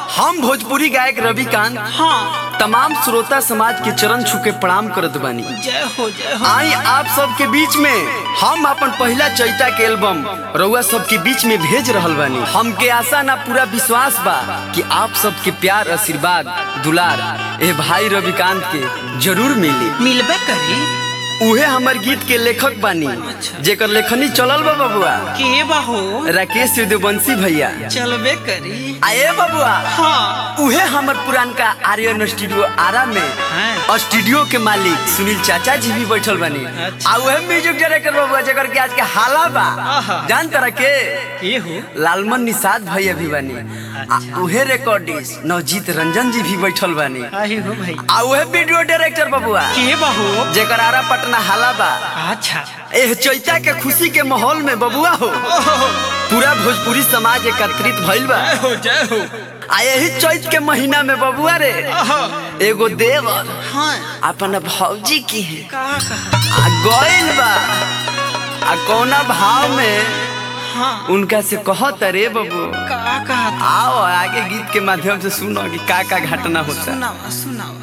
हम भोजपुरी गायक रविकांत हाँ तमाम श्रोता समाज के चरण छू के प्रणाम करत बानी। जय हो जय हो। आई आप सबके बीच में हम अपन पहला चैता के एल्बम रउआ सबके बीच में भेज रहल बानी। हमके आशा ना पूरा विश्वास बा कि आप सबके प्यार आशीर्वाद दुलार ए भाई रविकांत के जरूर मिली। मिलबे करी। उहे हमर गीत के लेखक बानी जेकर लेखनी चलल बा बबुआ के बाहो राकेश सूर्यवंशी भैया। चलबे करी। आए बबुआ हाँ उहे हमर पुरानका आर्यन स्टूडियो आरा में हाँ। स्टूडियो के मालिक सुनील चाचा जी भी बैठल बानी। अच्छा। आ उहे म्यूजिक डायरेक्टर बबुआ जेकर के आज के हाला बा आहा। जान तरह के ये हो लालमन निषाद भैया भी बानी। आ उहे रिकॉर्डिस्ट नवजीत रंजन जी भी बैठल बानी। आही हो भाई। आ उहे वीडियो डायरेक्टर बबुआ के बाहो जेकर आरा पटना हाला बा। अच्छा एह चैता के खुशी के माहौल में बबुआ हो पूरा भोजपुरी समाज एकत्रित भइल बा। जय हो जय हो। आ यही चैत के महीना में बबुआ रे एगो देवर हाँ अपना भौजी की है कहा कहा आ गइल बा आ कौना भाव में हाँ उनका से कहत रे बबू कहा कहा। आओ आगे गीत के माध्यम से सुनो कि का घटना होता। सुनावा सुनावा।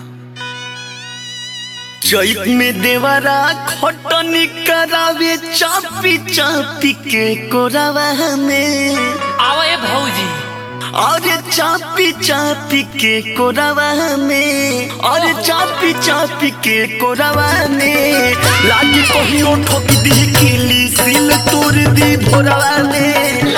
चैत में देवरा खटनी करावे चापी चापी के कोरावा में आवे भौजी अरे चापी चापी के कोरावा में अरे चापी चापी के कोरावा में लागी कहियो ठोक दी किली सिल तोड़ दी भोरावा में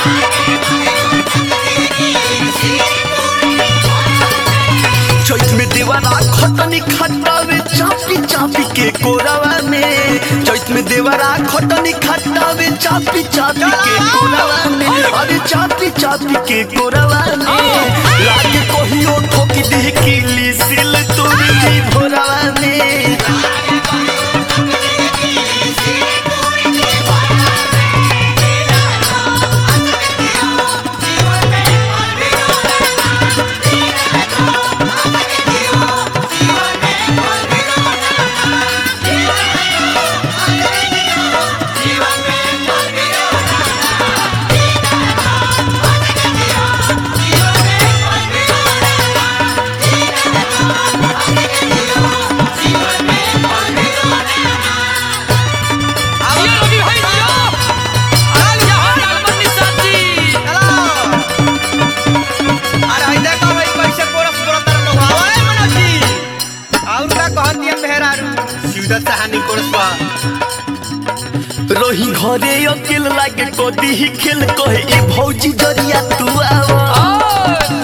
चैत में देवरा खटनी खटावे चापी चापी के कोरावा में चैत में देवरा खटनी खटावे चापी चापी के कोरावा में अरे चापी चापी के कोरावा में लागे कहियो ठोक दी किली सिल तोड़ दी भोरावा में रही घरे अकेल लागे कदी ही खेल कहे ए भौजी जरिया तू आवा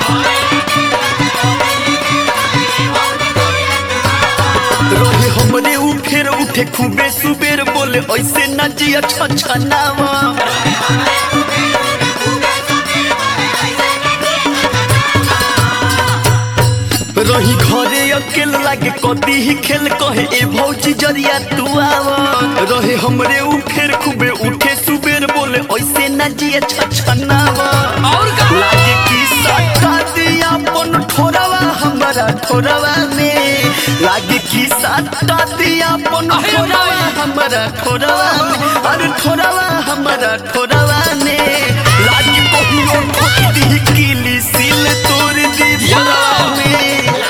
रहे हमरे उ फेर उठे खूबे सुबेर बोले ऐसे न जिया छछनावा रही घरे अकेल लागे कदी ही खेल कहे ए भौजी जरिया तू आवा रहे हमरे उ फेर खूबे उठे सुबेर बोले ऐसे न जिए छछनावा और लागे कि सटा दिया अपन ठोरवा हमारा ठोरवा में लागे कि सटा दिया अपन ठोरवा हमारा ठोरवा में अरे ठोरवा हमारा ठोरवा में लागे कहियो ठोक दी किली सिल तोड़ दी भोरवा में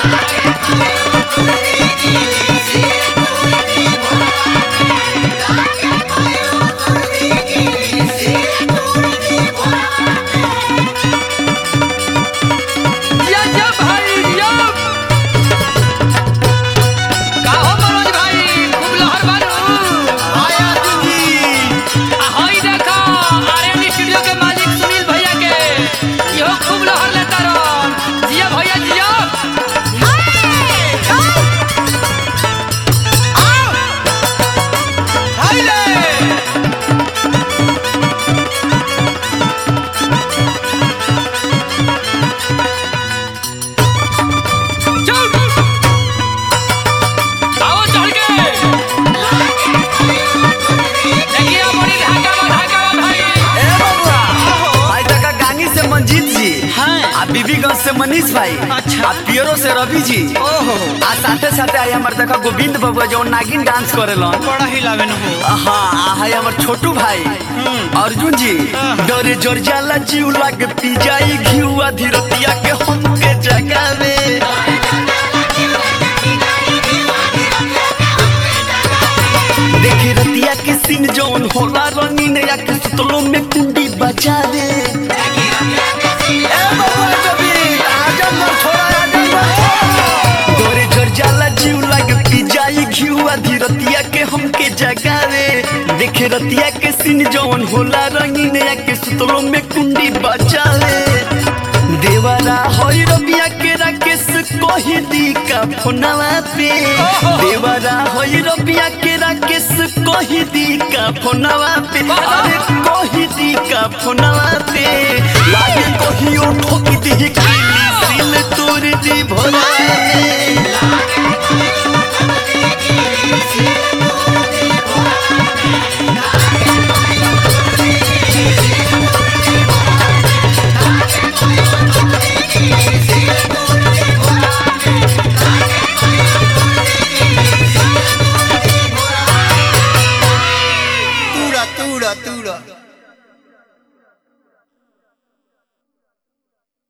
बीबीगंज से मनीष भाई अच्छा। पियरो से रवि जी आ साथे साथे आई हमर देखा गोविंद बबुआ जो नागिन डांस करेलन बड़ा हिलावे न हो। हाँ है हमर छोटू भाई अर्जुन जी डरे जोर जाला जीव लाग पी जाई घिउआ धीरतिया के हम देखे रतिया के सीन जवन होला रंगीन या के सुतलो में कुंडी बचाले देवरा होई रबिया के राकेश कही दी का फोनवा पे देवरा होई रबिया के राकेश कही दी का फोनवा पे अरे कही दी का फोनवा पे लागे कहियो ठोक दी किली सिल तोड़ दी भोला